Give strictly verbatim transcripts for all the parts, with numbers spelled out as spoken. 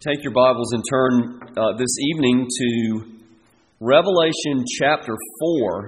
Take your Bibles and turn uh, this evening to Revelation chapter four.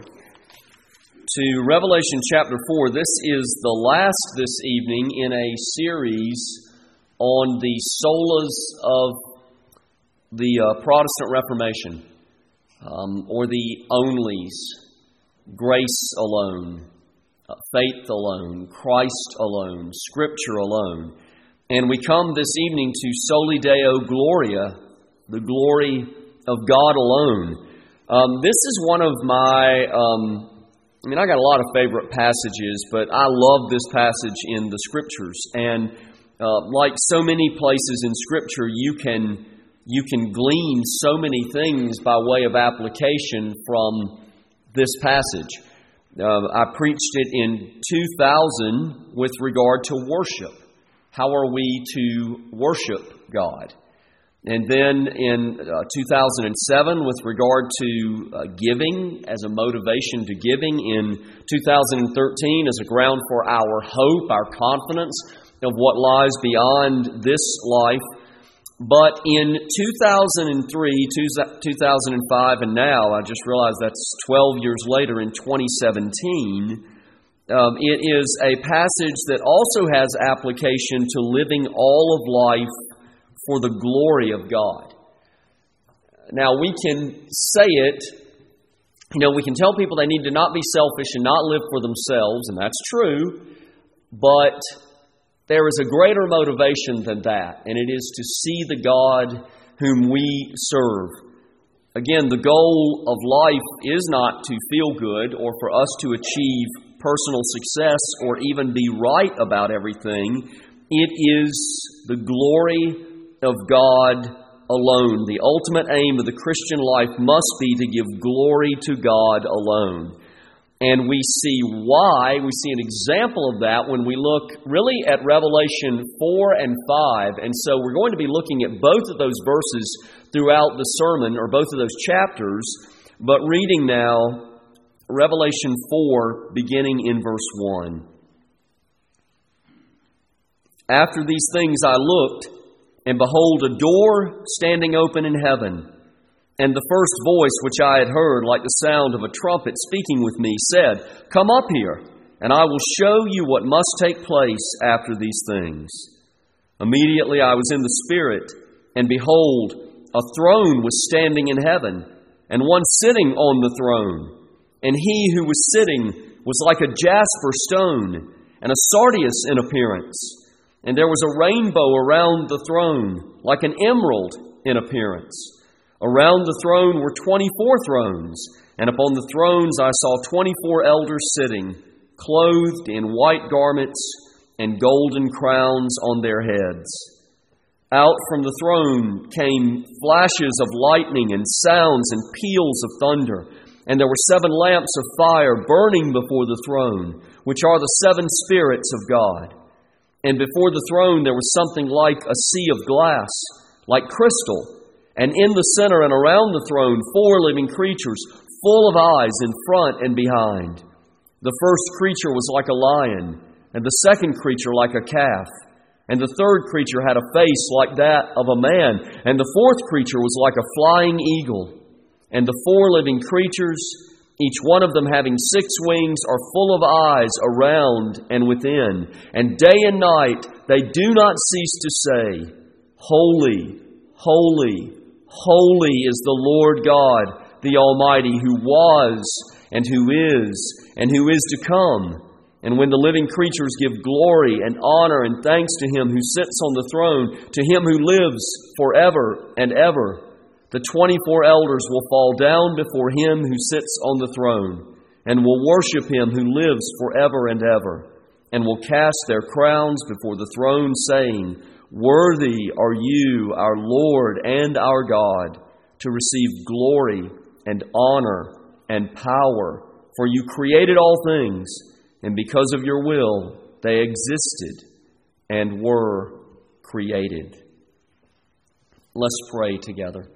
To Revelation chapter four. This is the last this evening in a series on the solas of the uh, Protestant Reformation, um, or the onlys: grace alone, uh, faith alone, Christ alone, Scripture alone. And we come this evening to Soli Deo Gloria, the glory of God alone. Um, this is one of my, um, I mean, I got a lot of favorite passages, but I love this passage in the Scriptures. And uh, like so many places in Scripture, you can you can glean so many things by way of application from this passage. Uh, I preached it in two thousand with regard to worship. How are we to worship God? And then in uh, two thousand seven, with regard to uh, giving as a motivation to giving. In two thousand thirteen, as a ground for our hope, our confidence of what lies beyond this life. But in two thousand three, two thousand five, and now, I just realized that's twelve years later in twenty seventeen, Um, it is a passage that also has application to living all of life for the glory of God. Now, we can say it, you know, we can tell people they need to not be selfish and not live for themselves, and that's true, but there is a greater motivation than that, and it is to see the God whom we serve. Again, the goal of life is not to feel good or for us to achieve personal success or even be right about everything. It is the glory of God alone. The ultimate aim of the Christian life must be to give glory to God alone. And we see why, we see an example of that when we look really at Revelation four and five. And so we're going to be looking at both of those verses throughout the sermon, or both of those chapters, but reading now Revelation four, beginning in verse one. After these things I looked, and behold, a door standing open in heaven. And the first voice which I had heard, like the sound of a trumpet speaking with me, said, "Come up here, and I will show you what must take place after these things." Immediately I was in the Spirit, and behold, a throne was standing in heaven, and one sitting on the throne. And he who was sitting was like a jasper stone, and a sardius in appearance. And there was a rainbow around the throne, like an emerald in appearance. Around the throne were twenty-four thrones, and upon the thrones I saw twenty-four elders sitting, clothed in white garments and golden crowns on their heads. Out from the throne came flashes of lightning and sounds and peals of thunder. And there were seven lamps of fire burning before the throne, which are the seven spirits of God. And before the throne there was something like a sea of glass, like crystal. And in the center and around the throne, four living creatures, full of eyes in front and behind. The first creature was like a lion, and the second creature like a calf. And the third creature had a face like that of a man, and the fourth creature was like a flying eagle. And the four living creatures, each one of them having six wings, are full of eyes around and within. And day and night they do not cease to say, "Holy, holy, holy is the Lord God, the Almighty, who was and who is and who is to come." And when the living creatures give glory and honor and thanks to Him who sits on the throne, to Him who lives forever and ever, the twenty-four elders will fall down before Him who sits on the throne, and will worship Him who lives forever and ever, and will cast their crowns before the throne, saying, "Worthy are you, our Lord and our God, to receive glory and honor and power, for you created all things, and because of your will they existed and were created." Let's pray together.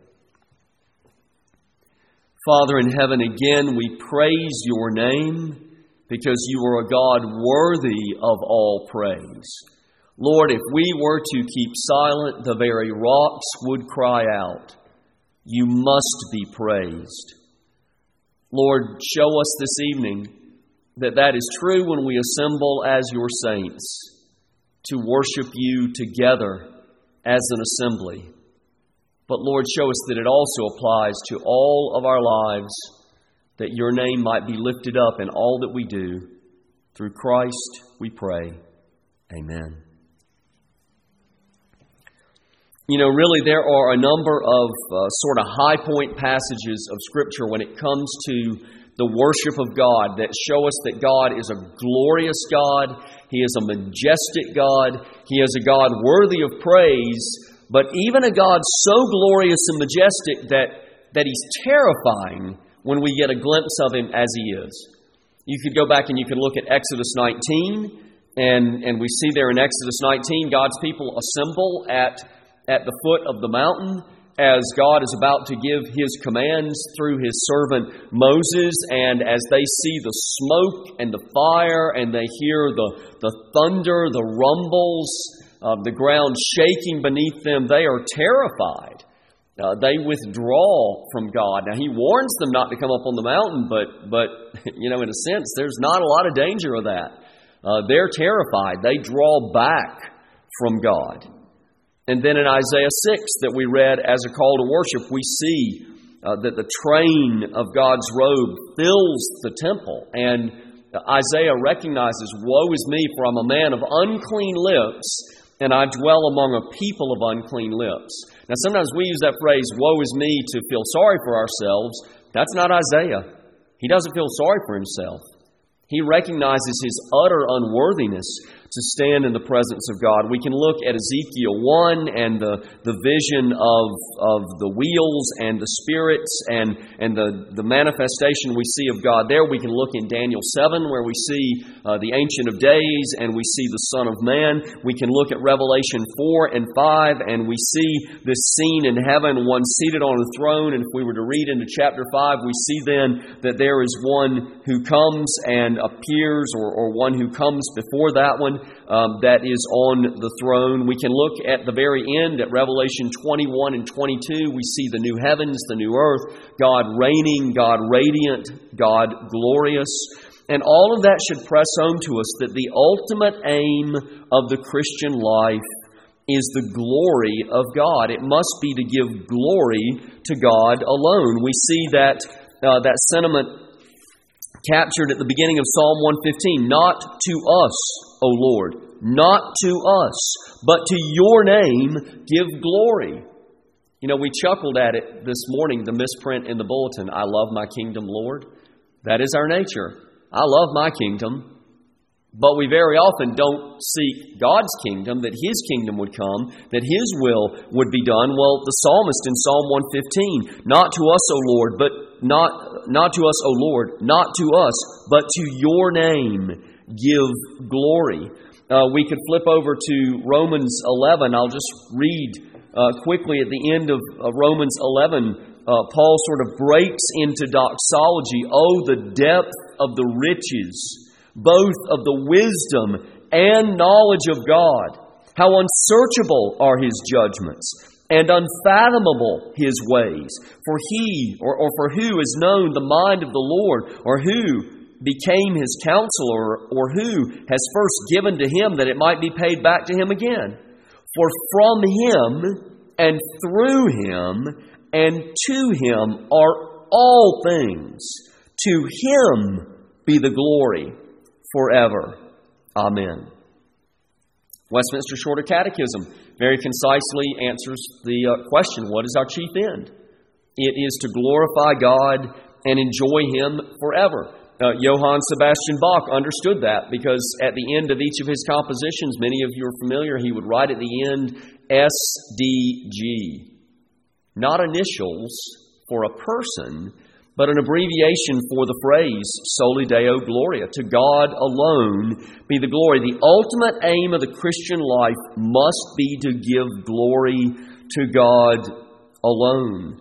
Father in heaven, again we praise your name because you are a God worthy of all praise. Lord, if we were to keep silent, the very rocks would cry out. You must be praised. Lord, show us this evening that that is true when we assemble as your saints to worship you together as an assembly. But Lord, show us that it also applies to all of our lives, that your name might be lifted up in all that we do. Through Christ we pray. Amen. You know, really there are a number of uh, sort of high point passages of Scripture when it comes to the worship of God that show us that God is a glorious God. He is a majestic God. He is a God worthy of praise, but even a God so glorious and majestic that, that He's terrifying when we get a glimpse of Him as He is. You could go back and you could look at Exodus nineteen, and, and we see there in Exodus nineteen, God's people assemble at at the foot of the mountain as God is about to give His commands through His servant Moses. And as they see the smoke and the fire and they hear the, the thunder, the rumbles, uh, the ground shaking beneath them, they are terrified. Uh, they withdraw from God. Now, He warns them not to come up on the mountain, but, but you know, in a sense, there's not a lot of danger of that. Uh, they're terrified. They draw back from God. And then in Isaiah six that we read as a call to worship, we see uh, that the train of God's robe fills the temple. And Isaiah recognizes, woe is me, for I'm a man of unclean lips, and I dwell among a people of unclean lips. Now sometimes we use that phrase, woe is me, to feel sorry for ourselves. That's not Isaiah. He doesn't feel sorry for himself. He recognizes his utter unworthiness to stand in the presence of God. We can look at Ezekiel one and the, the vision of, of the wheels and the spirits and, and the, the manifestation we see of God there. We can look in Daniel seven where we see uh, the Ancient of Days and we see the Son of Man. We can look at Revelation four and five and we see this scene in heaven, one seated on a throne. And if we were to read into chapter five, we see then that there is one who comes and appears, or, or one who comes before that one, Um, that is on the throne. We can look at the very end at Revelation twenty-one and twenty-two. We see the new heavens, the new earth, God reigning, God radiant, God glorious. And all of that should press home to us that the ultimate aim of the Christian life is the glory of God. It must be to give glory to God alone. We see that uh, that sentiment captured at the beginning of Psalm one fifteen. Not to us, O Lord, not to us, but to your name give glory. You know, we chuckled at it this morning, the misprint in the bulletin, I love my kingdom, Lord. That is our nature. I love my kingdom. But we very often don't seek God's kingdom, that His kingdom would come, that His will would be done. Well, the psalmist in Psalm one fifteen, not to us, O Lord, but not not to us, O Lord, not to us, but to your name give glory. Uh, we could flip over to Romans eleven. I'll just read uh, quickly at the end of uh, Romans eleven. Uh, Paul sort of breaks into doxology. Oh, the depth of the riches, both of the wisdom and knowledge of God. How unsearchable are His judgments and unfathomable His ways. For he, or, or for who has known the mind of the Lord, or who became His counselor, or who has first given to Him that it might be paid back to Him again? For from Him and through Him and to Him are all things. To Him be the glory forever. Amen. Westminster Shorter Catechism very concisely answers the uh, question, what is our chief end? It is to glorify God and enjoy Him forever. Uh, Johann Sebastian Bach understood that because at the end of each of his compositions, many of you are familiar, he would write at the end S D G. Not initials for a person, but an abbreviation for the phrase Soli Deo Gloria. To God alone be the glory. The ultimate aim of the Christian life must be to give glory to God alone.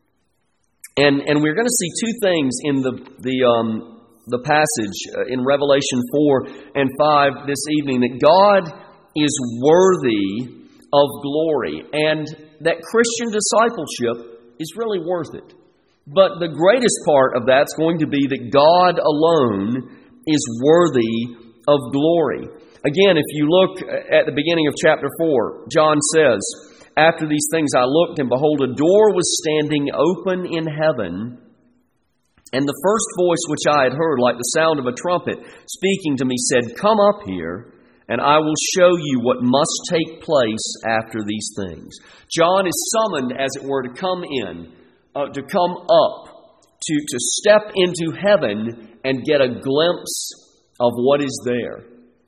And and we're going to see two things in the the um, the passage in Revelation four and five this evening. That God is worthy of glory, and that Christian discipleship is really worth it. But the greatest part of that's going to be that God alone is worthy of glory. Again, if you look at the beginning of chapter four, John says, "After these things I looked, and behold, a door was standing open in heaven. And the first voice which I had heard, like the sound of a trumpet, speaking to me, said, 'Come up here, and I will show you what must take place after these things.'" John is summoned, as it were, to come in, uh, to come up, to, to step into heaven and get a glimpse of what is there.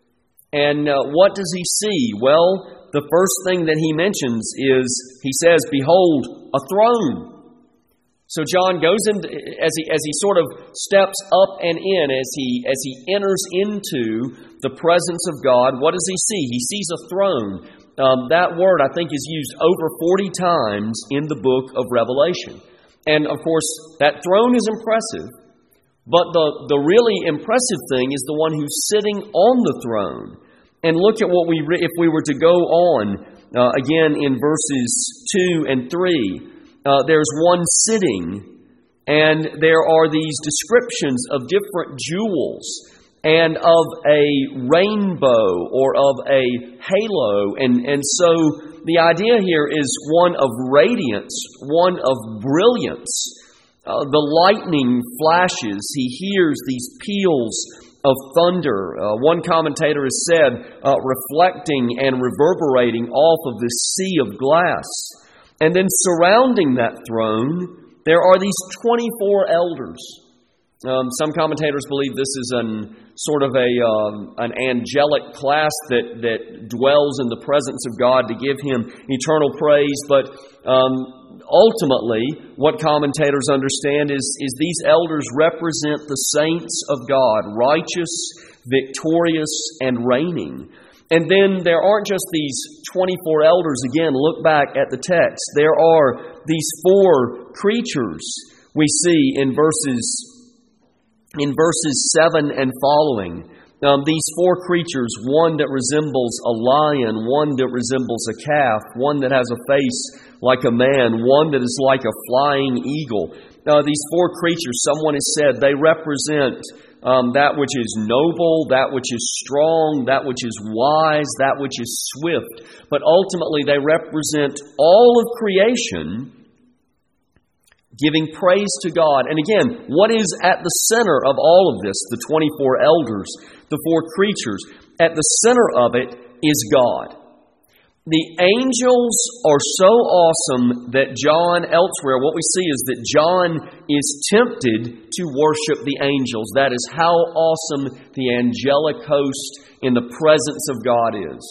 And uh, what does he see? Well, the first thing that he mentions is, he says, "Behold, a throne." So John goes into, as he as he sort of steps up and in, as he as he enters into the presence of God, what does he see? He sees a throne. Um, that word, I think, is used over forty times in the book of Revelation. And of course, that throne is impressive, but the, the really impressive thing is the one who's sitting on the throne. And look at what we re- if we were to go on uh, again in verses two and three. Uh, there's one sitting, and there are these descriptions of different jewels and of a rainbow or of a halo. And, and so the idea here is one of radiance, one of brilliance. Uh, the lightning flashes. He hears these peals of thunder. Uh, one commentator has said, uh, reflecting and reverberating off of this sea of glass. And then surrounding that throne, there are these twenty-four elders. Um, some commentators believe this is an sort of a um, an angelic class that, that dwells in the presence of God to give Him eternal praise. But um, ultimately, what commentators understand is, is these elders represent the saints of God, righteous, victorious, and reigning. And then there aren't just these twenty-four elders. Again, look back at the text. There are these four creatures we see in verses in verses seven and following. Um, these four creatures, one that resembles a lion, one that resembles a calf, one that has a face like a man, one that is like a flying eagle. Now, these four creatures, someone has said, they represent Um, that which is noble, that which is strong, that which is wise, that which is swift. But ultimately they represent all of creation giving praise to God. And again, what is at the center of all of this? The twenty-four elders, the four creatures. At the center of it is God. The angels are so awesome that John, elsewhere, what we see is that John is tempted to worship the angels. That is how awesome the angelic host in the presence of God is.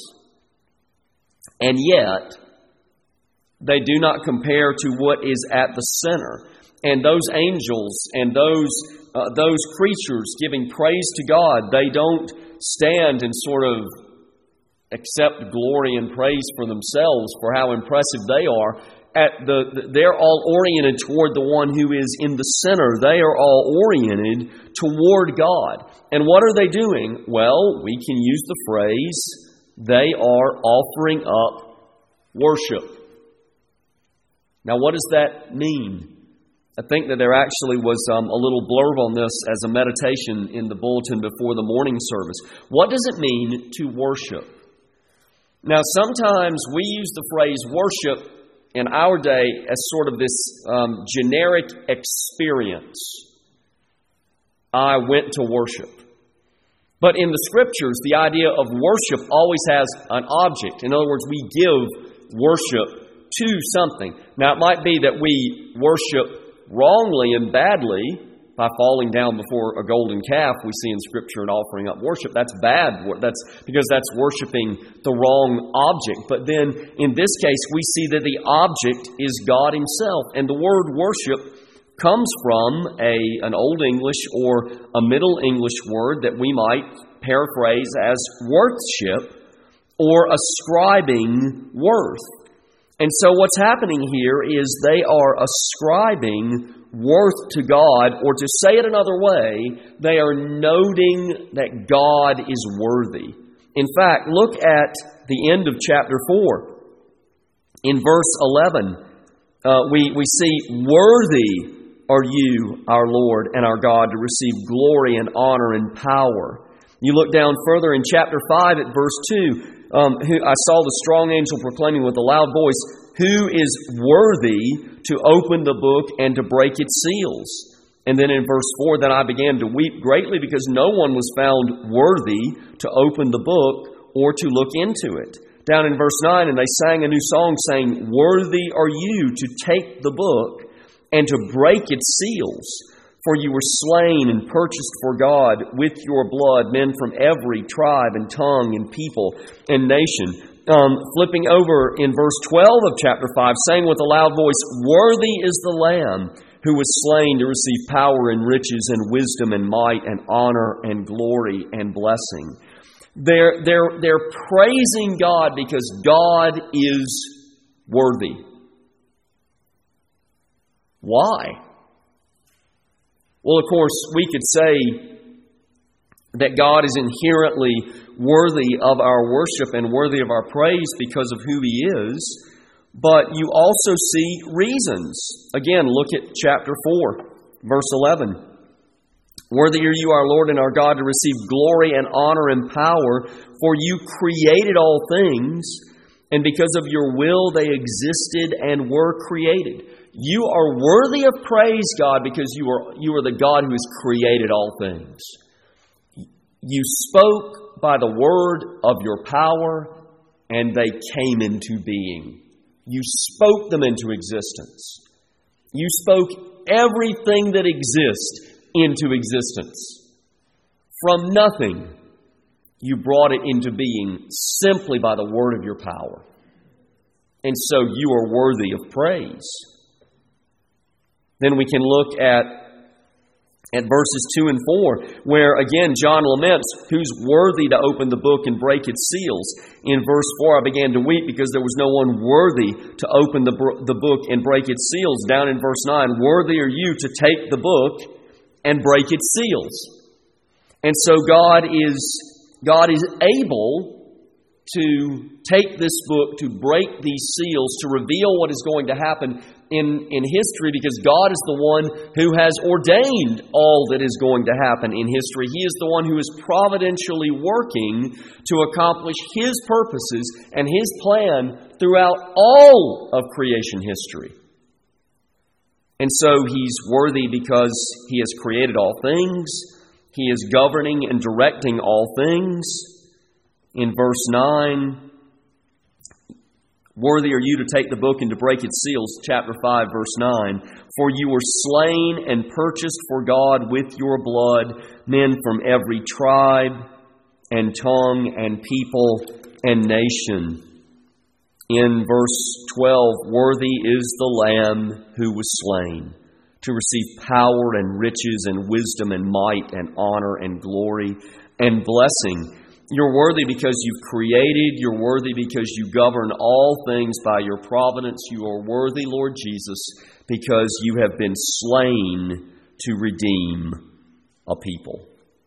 And yet, they do not compare to what is at the center. And those angels and those uh, those creatures giving praise to God, they don't stand and sort of accept glory and praise for themselves for how impressive they are. At the, they're all oriented toward the one who is in the center. They are all oriented toward God. And what are they doing? Well, we can use the phrase, they are offering up worship. Now, what does that mean? I think that there actually was um, a little blurb on this as a meditation in the bulletin before the morning service. What does it mean to worship? Now, sometimes we use the phrase worship in our day as sort of this um, generic experience. I went to worship. But in the Scriptures, the idea of worship always has an object. In other words, we give worship to something. Now, it might be that we worship wrongly and badly by falling down before a golden calf we see in Scripture and offering up worship. That's bad. That's because that's worshiping the wrong object. But then in this case, we see that the object is God Himself. And the word worship comes from a an Old English or a Middle English word that we might paraphrase as worthship or ascribing worth. And so what's happening here is they are ascribing worth to God, or to say it another way, they are noting that God is worthy. In fact, look at the end of chapter four. In verse eleven, uh, we, we see, "Worthy are you, our Lord and our God, to receive glory and honor and power." You look down further in chapter five at verse two, um, who, I saw the strong angel proclaiming with a loud voice, "Who is worthy to open the book and to break its seals?" And then in verse four, "Then I began to weep greatly because no one was found worthy to open the book or to look into it." Down in verse nine, "And they sang a new song, saying, Worthy are you to take the book and to break its seals. For you were slain and purchased for God with your blood men from every tribe and tongue and people and nation." Um, flipping over in verse twelve of chapter five, saying with a loud voice, "Worthy is the Lamb who was slain to receive power and riches and wisdom and might and honor and glory and blessing." They're, they're, they're praising God because God is worthy. Why? Well, of course, we could say that God is inherently worthy of our worship and worthy of our praise because of who He is. But you also see reasons. Again, look at chapter four, verse eleven. "Worthy are you, our Lord and our God, to receive glory and honor and power, for you created all things, and because of your will they existed and were created." You are worthy of praise, God, because you are, you are the God who has created all things. You spoke by the word of your power, and they came into being. You spoke them into existence. You spoke everything that exists into existence. From nothing, you brought it into being simply by the word of your power. And so you are worthy of praise. Then we can look at, at verses two and four, where again John laments, "Who's worthy to open the book and break its seals?" In verse four, "I began to weep because there was no one worthy to open the, the book and break its seals." Down in verse nine, "Worthy are you to take the book and break its seals." And so God is, God is able to take this book, to break these seals, to reveal what is going to happen in, in history, because God is the one who has ordained all that is going to happen in history. He is the one who is providentially working to accomplish His purposes and His plan throughout all of creation history. And so He's worthy because He has created all things. He is governing and directing all things. In verse nine, "Worthy are you to take the book and to break its seals," chapter five, verse nine. "For you were slain and purchased for God with your blood men from every tribe and tongue and people and nation." In verse twelve, "Worthy is the Lamb who was slain to receive power and riches and wisdom and might and honor and glory and blessing." You're worthy because you've created. You're worthy because you govern all things by your providence. You are worthy, Lord Jesus, because you have been slain to redeem a people.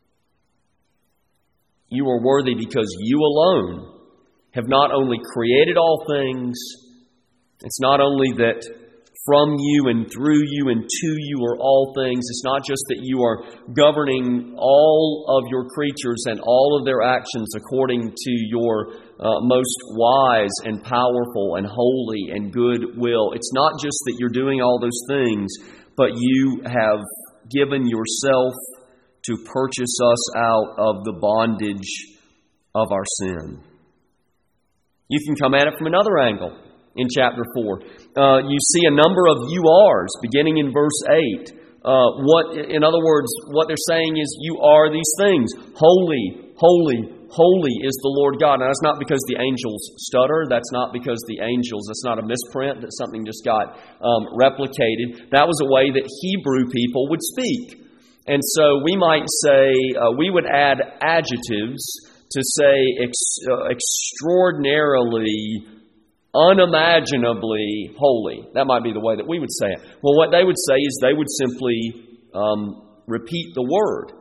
You are worthy because you alone have not only created all things, it's not only that from you and through you and to you are all things. It's not just that you are governing all of your creatures and all of their actions according to your uh, most wise and powerful and holy and good will. It's not just that you're doing all those things, but you have given yourself to purchase us out of the bondage of our sin. You can come at it from another angle. In chapter four, uh, you see a number of you are's beginning in verse eight. Uh, what, in other words, what they're saying is, you are these things. Holy, holy, holy is the Lord God. Now, that's not because the angels stutter. That's not because the angels, that's not a misprint, that something just got um, replicated. That was a way that Hebrew people would speak. And so we might say, uh, we would add adjectives to say ex- uh, extraordinarily, unimaginably holy. That might be the way that we would say it. Well, what they would say is they would simply um, repeat the word.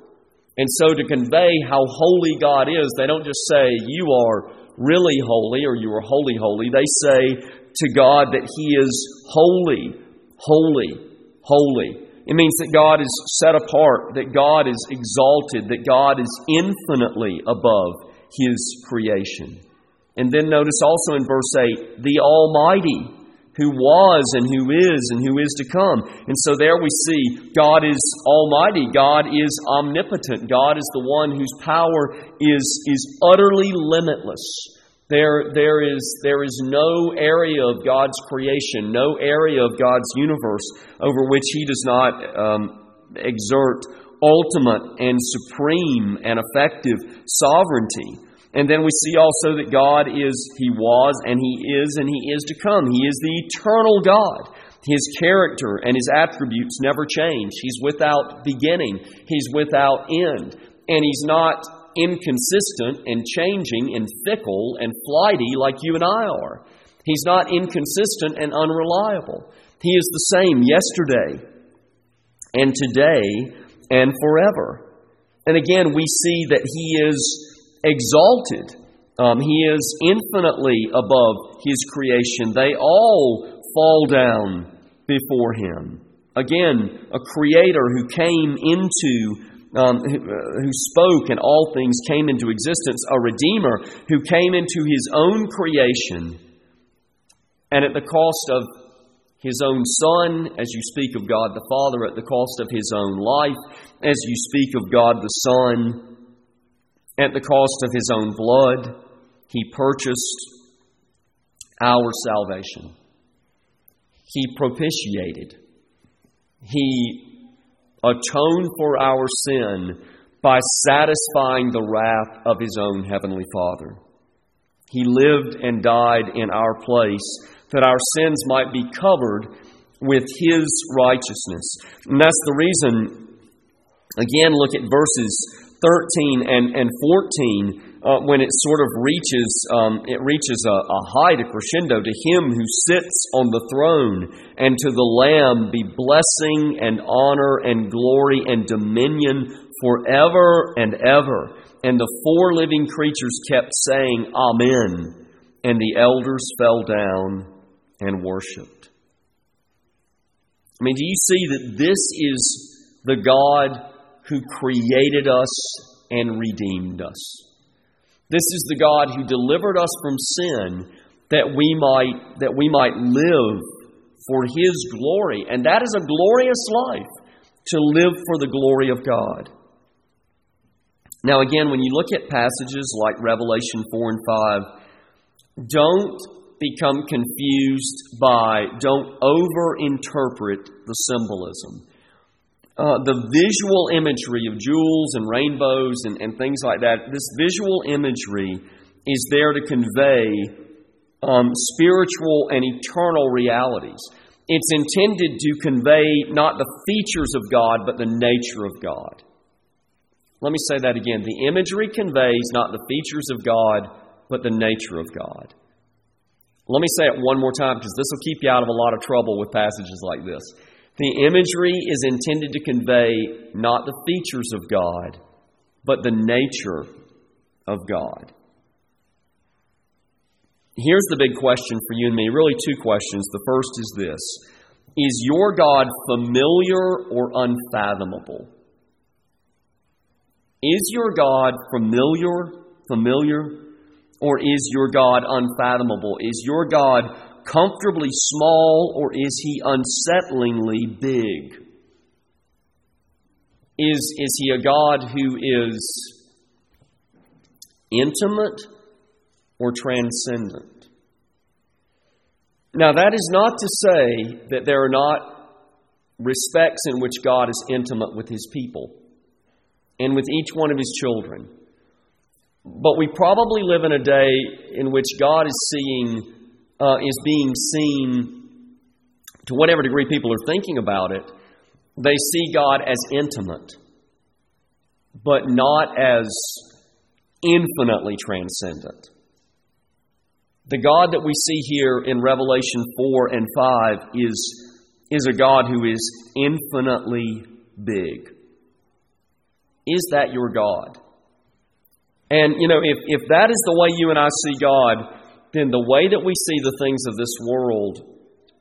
And so to convey how holy God is, they don't just say, you are really holy or you are holy, holy. They say to God that He is holy, holy, holy. It means that God is set apart, that God is exalted, that God is infinitely above His creation. And then notice also in verse eight, the Almighty, who was and who is and who is to come. And so there we see God is almighty. God is omnipotent. God is the one whose power is, is utterly limitless. There, there is, there is no area of God's creation, no area of God's universe over which He does not um, exert ultimate and supreme and effective sovereignty. And then we see also that God is, He was, and He is, and He is to come. He is the eternal God. His character and His attributes never change. He's without beginning. He's without end. And He's not inconsistent and changing and fickle and flighty like you and I are. He's not inconsistent and unreliable. He is the same yesterday and today and forever. And again, we see that He is exalted. Um, he is infinitely above His creation. They all fall down before Him. Again, a Creator who came into, um, who, uh, who spoke and all things came into existence. A Redeemer who came into His own creation and at the cost of His own Son, as you speak of God the Father, at the cost of His own life, as you speak of God the Son, at the cost of His own blood, He purchased our salvation. He propitiated. He atoned for our sin by satisfying the wrath of His own Heavenly Father. He lived and died in our place that our sins might be covered with His righteousness. And that's the reason, again, look at verses thirteen and, and fourteen, uh, when it sort of reaches um, it reaches a, a height, a crescendo. To Him who sits on the throne and to the Lamb be blessing and honor and glory and dominion forever and ever. And the four living creatures kept saying, Amen. And the elders fell down and worshipped. I mean, do you see that this is the God who created us and redeemed us? This is the God who delivered us from sin that we might that we might live for His glory. And that is a glorious life, to live for the glory of God. Now again, when you look at passages like Revelation four and five, don't become confused by, don't over-interpret the symbolism. Uh, the visual imagery of jewels and rainbows and, and things like that, this visual imagery is there to convey um, spiritual and eternal realities. It's intended to convey not the features of God, but the nature of God. Let me say that again. The imagery conveys not the features of God, but the nature of God. Let me say it one more time, because this will keep you out of a lot of trouble with passages like this. The imagery is intended to convey not the features of God, but the nature of God. Here's the big question for you and me, really two questions. The first is this: is your God familiar or unfathomable? Is your God familiar, familiar, or is your God unfathomable? Is your God comfortably small, or is He unsettlingly big? Is, is He a God who is intimate or transcendent? Now, that is not to say that there are not respects in which God is intimate with His people and with each one of His children. But we probably live in a day in which God is seeing, uh, is being seen, to whatever degree people are thinking about it, they see God as intimate, but not as infinitely transcendent. The God that we see here in Revelation four and five is, is a God who is infinitely big. Is that your God? And, you know, if, if that is the way you and I see God, then the way that we see the things of this world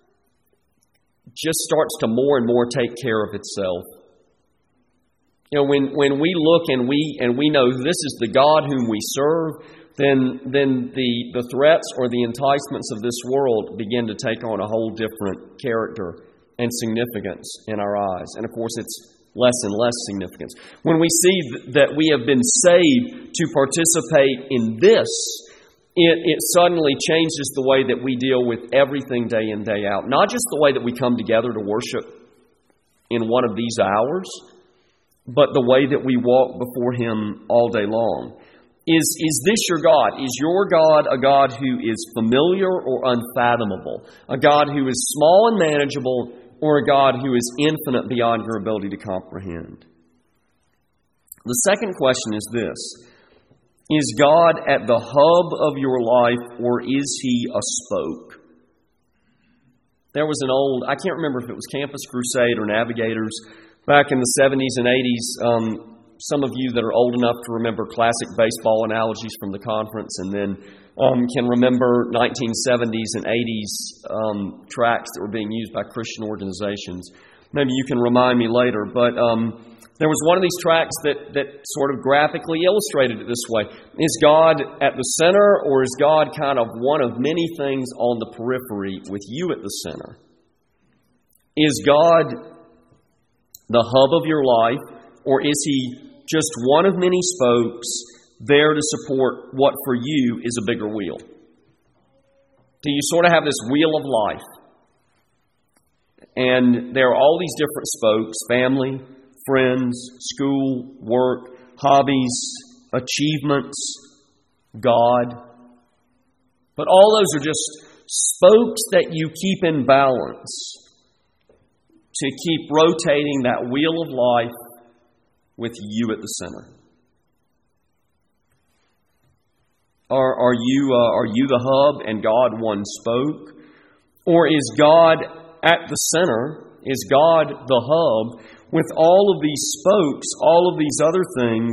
just starts to more and more take care of itself. You know, when, when we look and we and we know this is the God whom we serve, then then the, the threats or the enticements of this world begin to take on a whole different character and significance in our eyes. And of course, it's less and less significance. When we see that we have been saved to participate in this, it, it suddenly changes the way that we deal with everything day in, day out. Not just the way that we come together to worship in one of these hours, but the way that we walk before Him all day long. Is, is this your God? Is your God a God who is familiar or unfathomable? A God who is small and manageable, or a God who is infinite beyond your ability to comprehend? The second question is this: is God at the hub of your life, or is He a spoke? There was an old, I can't remember if it was Campus Crusade or Navigators, back in the seventies and eighties. Um, some of you that are old enough to remember classic baseball analogies from the conference, and then um, can remember nineteen seventies and eighties um, tracts that were being used by Christian organizations. Maybe you can remind me later, but um, there was one of these tracts that, that sort of graphically illustrated it this way. Is God at the center, or is God kind of one of many things on the periphery with you at the center? Is God the hub of your life, or is He just one of many spokes there to support what for you is a bigger wheel? Do you sort of have this wheel of life? And there are all these different spokes: family, friends, school, work, hobbies, achievements, God. But all those are just spokes that you keep in balance to keep rotating that wheel of life with you at the center. Are, are you uh, are you the hub and God one spoke? Or is God at the center? Is God the hub with all of these spokes, all of these other things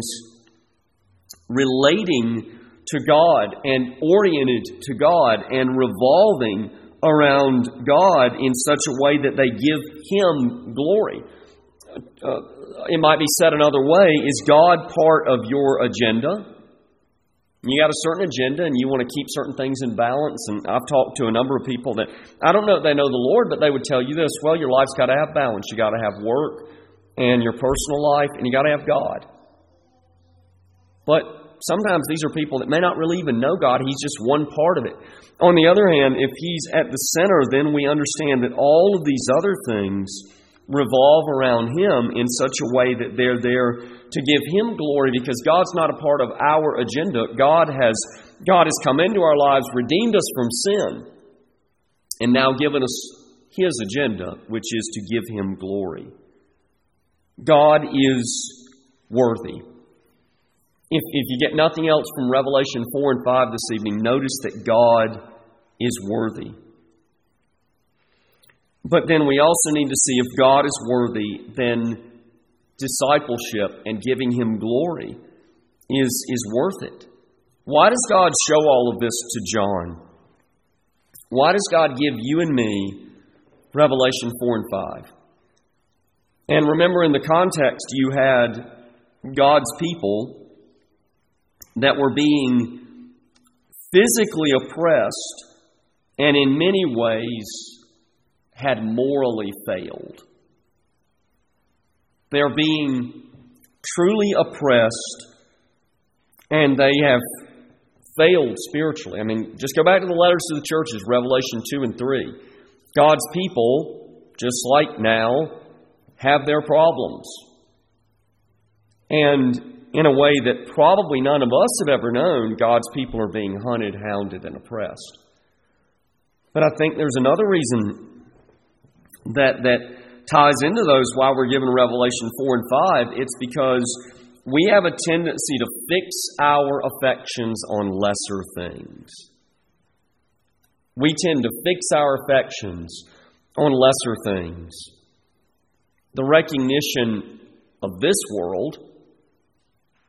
relating to God and oriented to God and revolving around God in such a way that they give Him glory? Uh, it might be said another way: is God part of your agenda? You got a certain agenda and you want to keep certain things in balance. And I've talked to a number of people that, I don't know if they know the Lord, but they would tell you this: well, your life's got to have balance. You got to have work and your personal life, and you got to have God. But sometimes these are people that may not really even know God. He's just one part of it. On the other hand, if He's at the center, then we understand that all of these other things revolve around Him in such a way that they're there to give Him glory, because God's not a part of our agenda. God has God has come into our lives, redeemed us from sin, and now given us His agenda, which is to give Him glory. God is worthy. If, if you get nothing else from Revelation four and five this evening, notice that God is worthy. But then we also need to see, if God is worthy, then discipleship and giving Him glory is, is worth it. Why does God show all of this to John? Why does God give you and me Revelation four and five? And remember, in the context, you had God's people that were being physically oppressed and in many ways had morally failed. They're being truly oppressed, and they have failed spiritually. I mean, just go back to the letters to the churches, Revelation two and three. God's people, just like now, have their problems. And in a way that probably none of us have ever known, God's people are being hunted, hounded, and oppressed. But I think there's another reason that that ties into those why we're given Revelation four and five. It's because we have a tendency to fix our affections on lesser things. We tend to fix our affections on lesser things. The recognition of this world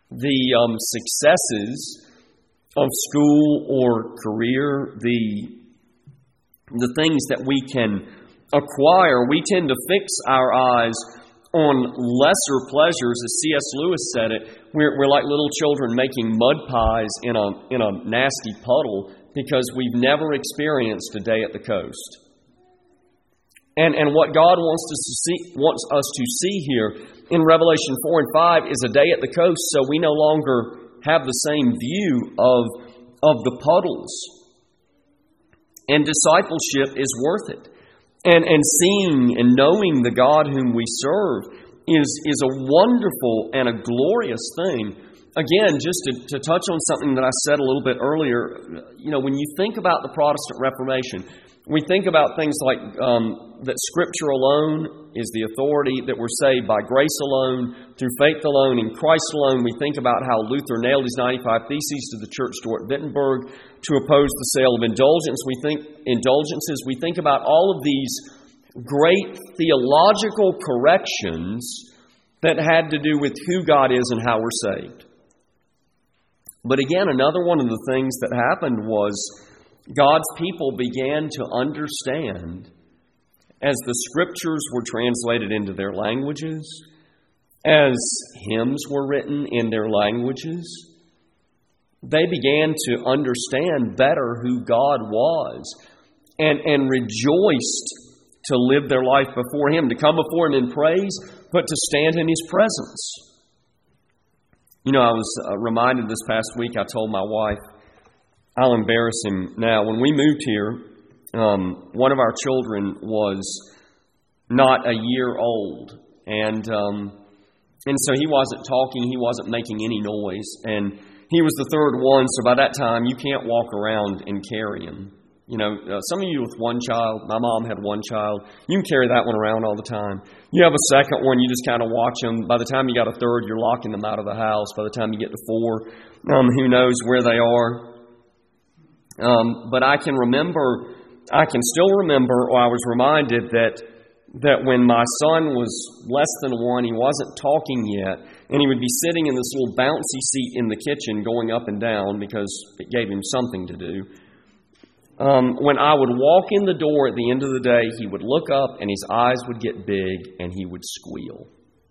the um, successes of school or career, the, the things that we can acquire, we tend to fix our eyes on lesser pleasures. As C S Lewis said it, we're, we're like little children making mud pies in a, in a nasty puddle because we've never experienced a day at the coast. And, and what God wants us to see, wants us to see here in Revelation four and five is a day at the coast, so we no longer have the same view of, of the puddles. And discipleship is worth it. And, and seeing and knowing the God whom we serve is, is a wonderful and a glorious thing. Again, just to, to touch on something that I said a little bit earlier, you know, when you think about the Protestant Reformation, we think about things like um, that Scripture alone is the authority, that we're saved by grace alone, through faith alone, in Christ alone. We think about how Luther nailed his ninety-five Theses to the church door at Wittenberg to oppose the sale of indulgence. We think indulgences. We think about all of these great theological corrections that had to do with who God is and how we're saved. But again, another one of the things that happened was God's people began to understand, as the Scriptures were translated into their languages, as hymns were written in their languages, they began to understand better who God was and, and rejoiced to live their life before Him, to come before Him in praise, but to stand in His presence. You know, I was uh, reminded this past week, I told my wife, I'll embarrass him now. When we moved here, um, one of our children was not a year old. And um, and so he wasn't talking. He wasn't making any noise. And he was the third one. So by that time, you can't walk around and carry him. You know, uh, some of you with one child, my mom had one child, you can carry that one around all the time. You have a second one, you just kind of watch them. By the time you got a third, you're locking them out of the house. By the time you get to four, um, who knows where they are. Um, but I can remember, I can still remember, or I was reminded that that when my son was less than one, he wasn't talking yet, and he would be sitting in this little bouncy seat in the kitchen going up and down because it gave him something to do. Um, when I would walk in the door at the end of the day, he would look up and his eyes would get big and he would squeal.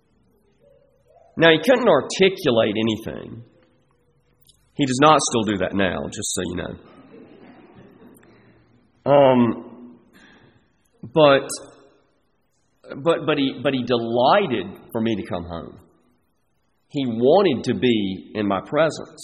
Now, he couldn't articulate anything. He does not still do that now, just so you know. Um, but, but, but he, but he delighted for me to come home. He wanted to be in my presence.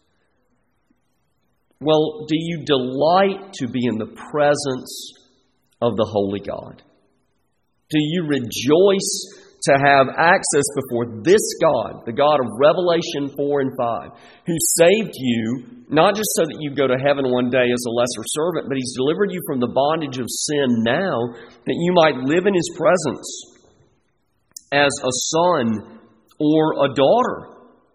Well, do you delight to be in the presence of the Holy God? Do you rejoice to have access before this God, the God of Revelation four and five, who saved you, not just so that you go to heaven one day as a lesser servant, but He's delivered you from the bondage of sin now, that you might live in His presence as a son or a daughter.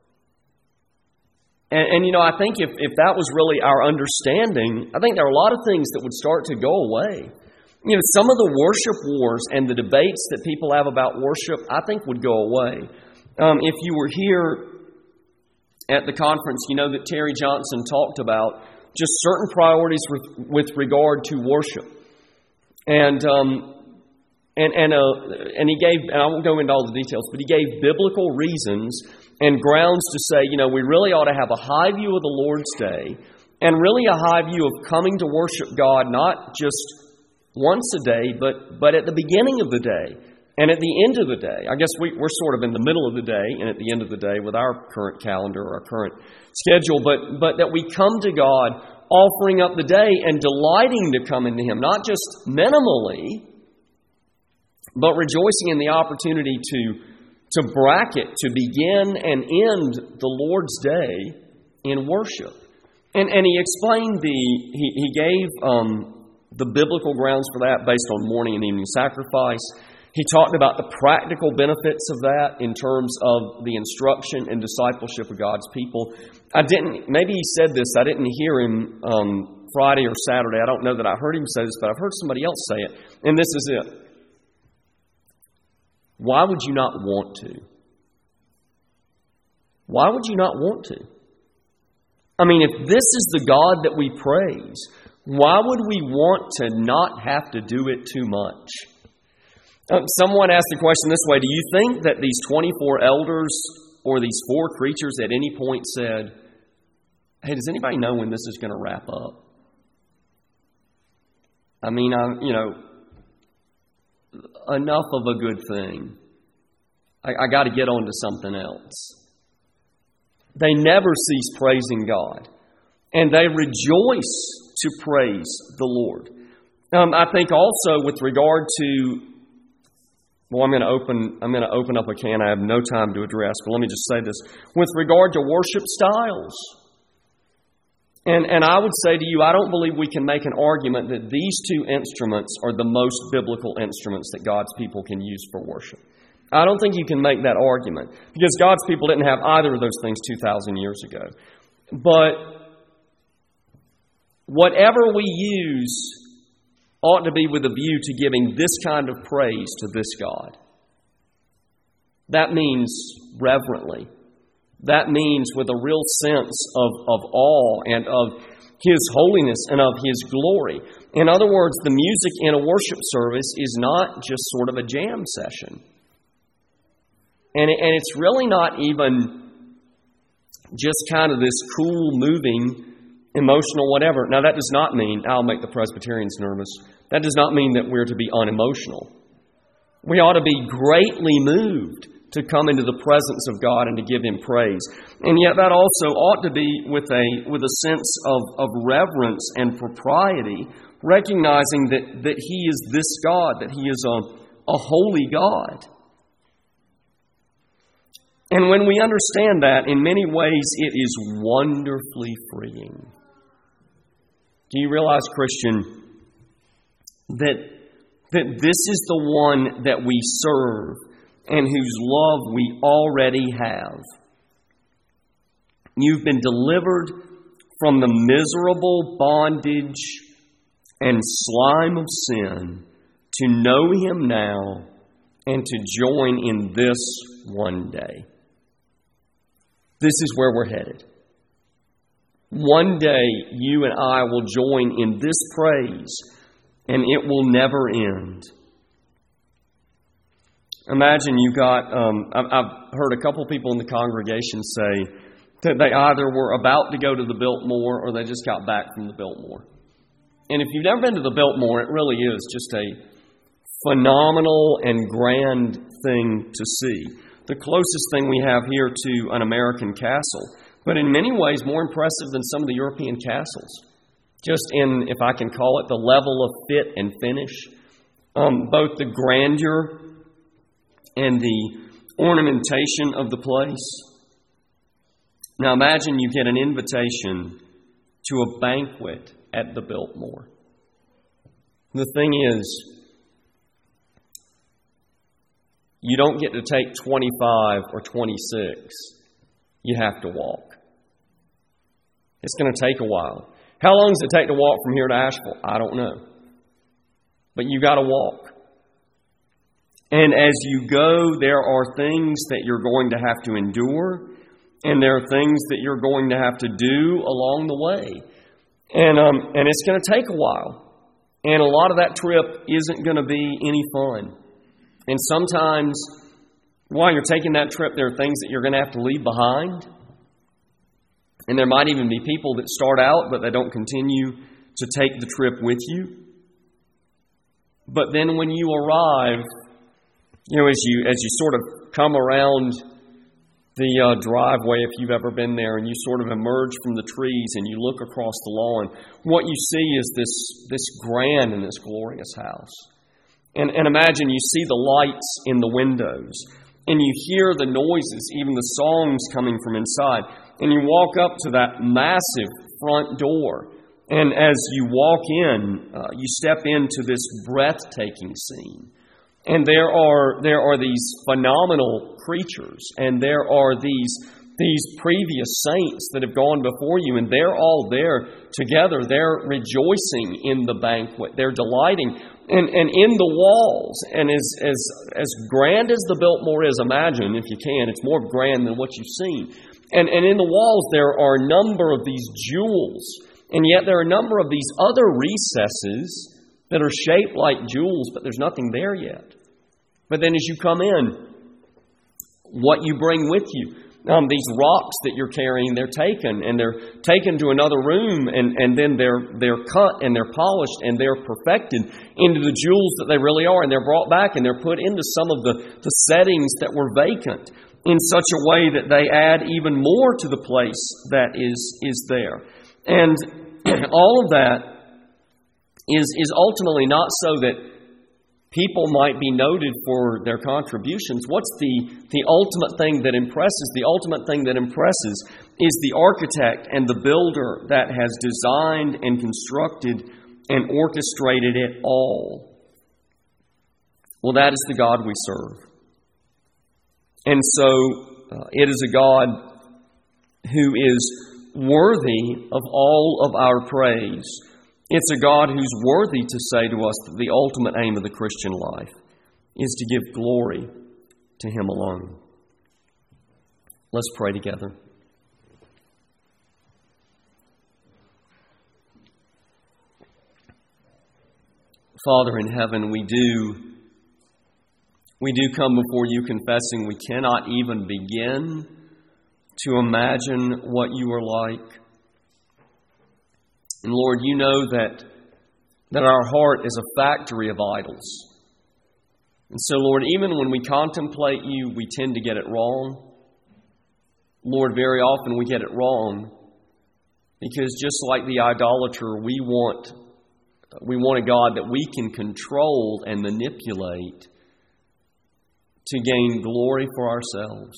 And, and you know, I think if, if that was really our understanding, I think there are a lot of things that would start to go away. You know, some of the worship wars and the debates that people have about worship, I think would go away. Um, if you were here at the conference, you know that Terry Johnson talked about just certain priorities with, with regard to worship. And um, and and uh, and he gave, and I won't go into all the details, but he gave biblical reasons and grounds to say, you know, we really ought to have a high view of the Lord's Day and really a high view of coming to worship God, not just once a day, but but at the beginning of the day and at the end of the day. I guess we, we're sort of in the middle of the day and at the end of the day with our current calendar or our current schedule, but but that we come to God offering up the day and delighting to come into Him, not just minimally, but rejoicing in the opportunity to, to bracket, to begin and end the Lord's day in worship. And and He explained the, He, he gave... Um, the biblical grounds for that based on morning and evening sacrifice. He talked about the practical benefits of that in terms of the instruction and discipleship of God's people. I didn't, maybe he said this, I didn't hear him um, Friday or Saturday. I don't know that I heard him say this, but I've heard somebody else say it. And this is it. Why would you not want to? why would you not want to? I mean, if this is the God that we praise, why would we want to not have to do it too much? Uh, someone asked the question this way: do you think that these twenty-four elders or these four creatures at any point said, hey, does anybody know when this is going to wrap up? I mean, I, you know, enough of a good thing. I, I got to get on to something else. They never cease praising God, and they rejoice to praise the Lord. Um, I think also with regard to, well, I'm going to open. I'm going to open up a can I have no time to address, but let me just say this: with regard to worship styles, and and I would say to you, I don't believe we can make an argument that these two instruments are the most biblical instruments that God's people can use for worship. I don't think you can make that argument, because God's people didn't have either of those things two thousand years ago. But whatever we use ought to be with a view to giving this kind of praise to this God. That means reverently. That means with a real sense of, of awe and of His holiness and of His glory. In other words, the music in a worship service is not just sort of a jam session. And, it, and it's really not even just kind of this cool, moving, emotional whatever. Now, that does not mean, I'll make the Presbyterians nervous, that does not mean that we're to be unemotional. We ought to be greatly moved to come into the presence of God and to give Him praise. And yet that also ought to be with a with a sense of, of reverence and propriety, recognizing that, that He is this God, that He is a, a holy God. And when we understand that, in many ways it is wonderfully freeing. Do you realize, Christian, that, that this is the one that we serve and whose love we already have? You've been delivered from the miserable bondage and slime of sin to know Him now and to join in this one day. This is where we're headed. One day, you and I will join in this praise, and it will never end. Imagine you got, um, I've heard a couple people in the congregation say that they either were about to go to the Biltmore or they just got back from the Biltmore. And if you've never been to the Biltmore, it really is just a phenomenal and grand thing to see. The closest thing we have here to an American castle, but in many ways more impressive than some of the European castles. Just in, if I can call it, the level of fit and finish. Um, both the grandeur and the ornamentation of the place. Now imagine you get an invitation to a banquet at the Biltmore. The thing is, you don't get to take twenty-five or twenty-six. You have to walk. It's going to take a while. How long does it take to walk from here to Asheville? I don't know. But you got to walk. And as you go, there are things that you're going to have to endure, and there are things that you're going to have to do along the way. And um, and it's going to take a while. And a lot of that trip isn't going to be any fun. And sometimes, while you're taking that trip, there are things that you're going to have to leave behind. And there might even be people that start out, but they don't continue to take the trip with you. But then when you arrive, you know, as you as you sort of come around the uh, driveway, if you've ever been there, and you sort of emerge from the trees and you look across the lawn, what you see is this, this grand and this glorious house. And, and imagine you see the lights in the windows, and you hear the noises, even the songs coming from inside. And you walk up to that massive front door, and as you walk in, uh, you step into this breathtaking scene. And there are there are these phenomenal creatures, and there are these these previous saints that have gone before you, and they're all there together. They're rejoicing in the banquet. They're delighting. And and in the walls, and as as as grand as the Biltmore is, imagine, if you can, it's more grand than what you've seen. And, and in the walls there are a number of these jewels. And yet there are a number of these other recesses that are shaped like jewels, but there's nothing there yet. But then as you come in, what you bring with you, um, these rocks that you're carrying, they're taken, and they're taken to another room, and, and then they're they're cut, and they're polished, and they're perfected into the jewels that they really are, and they're brought back, and they're put into some of the, the settings that were vacant in such a way that they add even more to the place that is, is there. And all of that is, is ultimately not so that people might be noted for their contributions. What's the, the ultimate thing that impresses? The ultimate thing that impresses is the architect and the builder that has designed and constructed and orchestrated it all. Well, that is the God we serve. And so uh, it is a God who is worthy of all of our praise. It's a God who's worthy to say to us that the ultimate aim of the Christian life is to give glory to Him alone. Let's pray together. Father in heaven, we do, we do come before you confessing we cannot even begin to imagine what you are like. And Lord, you know that, that our heart is a factory of idols. And so, Lord, even when we contemplate you, we tend to get it wrong. Lord, very often we get it wrong because just like the idolater, we want, we want a God that we can control and manipulate to gain glory for ourselves.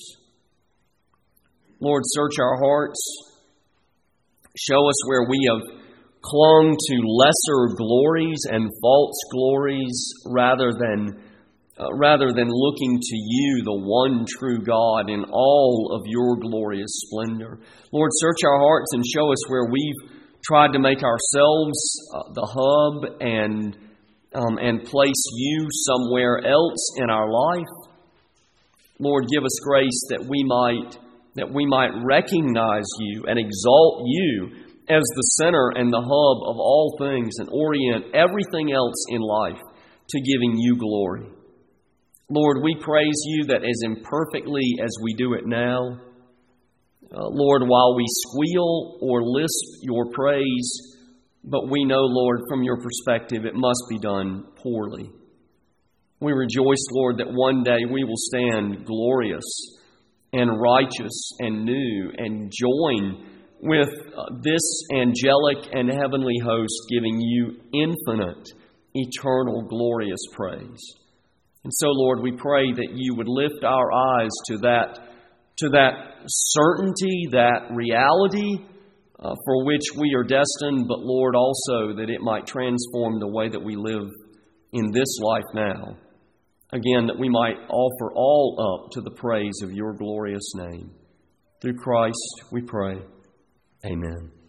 Lord, search our hearts. Show us where we have clung to lesser glories and false glories rather than uh, rather than looking to you, the one true God, in all of your glorious splendor. Lord, search our hearts and show us where we've tried to make ourselves uh, the hub and um, and place you somewhere else in our life. Lord, give us grace that we might that we might recognize you and exalt you as the center and the hub of all things and orient everything else in life to giving you glory. Lord, we praise you that as imperfectly as we do it now, uh, Lord, while we squeal or lisp your praise, but we know, Lord, from your perspective, it must be done poorly. We rejoice, Lord, that one day we will stand glorious and righteous and new and join with uh, this angelic and heavenly host giving you infinite, eternal, glorious praise. And so, Lord, we pray that you would lift our eyes to that, to that certainty, that reality uh, for which we are destined, but, Lord, also that it might transform the way that we live in this life now. Again, that we might offer all up to the praise of your glorious name. Through Christ we pray. Amen.